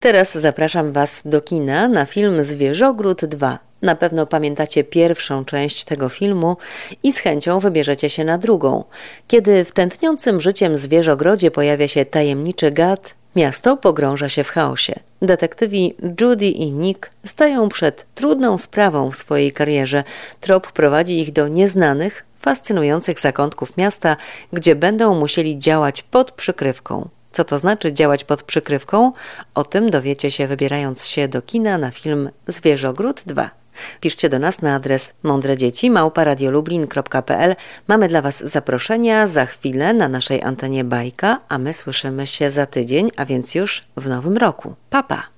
Teraz zapraszam Was do kina na film Zwierzogród 2. Na pewno pamiętacie pierwszą część tego filmu i z chęcią wybierzecie się na drugą. Kiedy w tętniącym życiem zwierzogrodzie pojawia się tajemniczy gad, miasto pogrąża się w chaosie. Detektywi Judy i Nick stają przed trudną sprawą w swojej karierze. Trop prowadzi ich do nieznanych, fascynujących zakątków miasta, gdzie będą musieli działać pod przykrywką. Co to znaczy działać pod przykrywką? O tym dowiecie się wybierając się do kina na film Zwierzogród 2. Piszcie do nas na adres mądredzieci@radiolublin.pl. Mamy dla Was zaproszenia za chwilę na naszej antenie Bajka, a my słyszymy się za tydzień, a więc już w nowym roku. Pa, pa!